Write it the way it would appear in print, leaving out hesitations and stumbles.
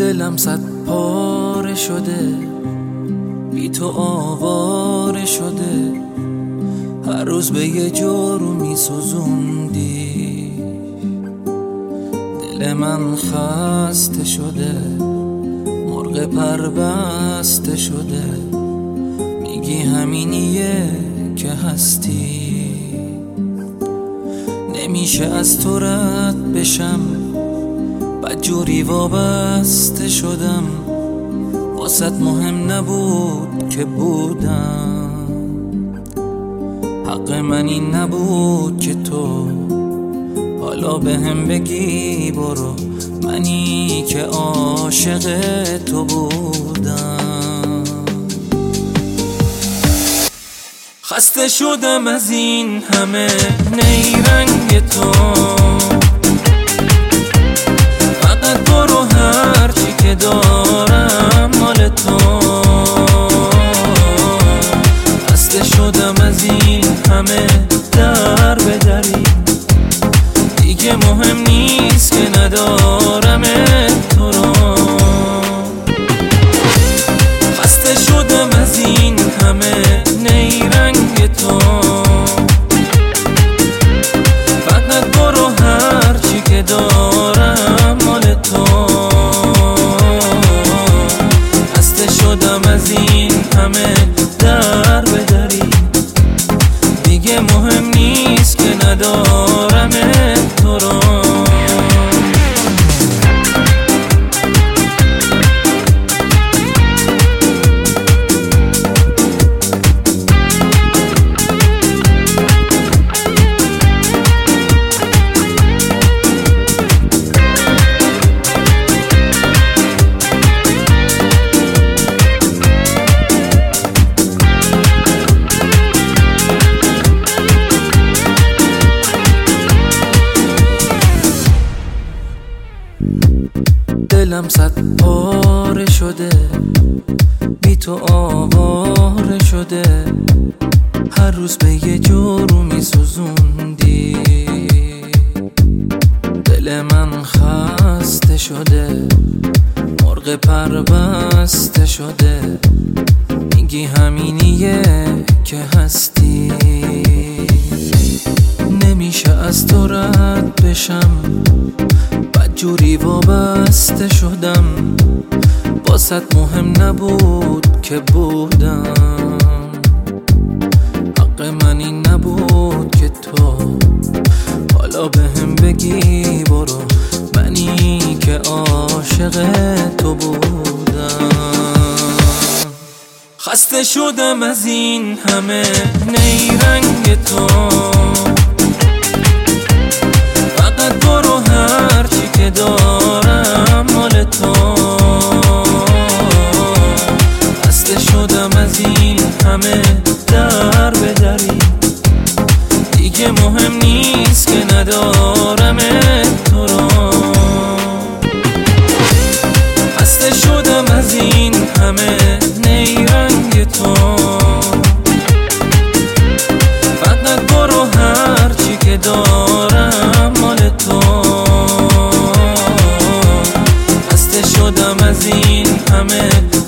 دلم صد پاره شده، بی تو آواره شده، هر روز به یه جورو می سوزوندی. دل من خسته شده، مرغ پربسته شده، میگی همینیه که هستی. نمیشه از تو رد بشم، بدجوری وابسته شدم، واسط مهم نبود که بودم. حق من این نبود که تو حالا به هم بگی برو، منی که عاشق تو بودم. خسته شدم از این همه نیرنگ تو، فقط برو هرچی که دارم مال تو. خسته شدم از این همه در به دری، دیگه مهم نیست که ندارم تو رو. خسته شدم از این همه نیرنگ تو، فقط برو هرچی که دارم مال تو. خسته شدم از این همه در به دری، دیگه مهم نیست که ندارم تو رو. دلم صد پاره شده، بی تو آواره شده، هر روز به یه جورو می سوزوندی. دل من خسته شده، مرغ پربسته شده، میگی همینیه که هستی. نمیشه از تو رد بشم، بدجوری وابسته شدم، واسط مهم نبود که بودم. حق من این نبود که تو حالا به هم بگی برو، منی که عاشق تو بودم. خسته شدم از این همه نیرنگ تو، فقط برو هرچی که دارم مال تو. خسته شدم از این همه در به دری، دیگه مهم نیست که ندارم تو رو. خسته شدم از این همه نیرنگ تو، فقط برو هرچی که دارم مال تو. خسته شدم از این همه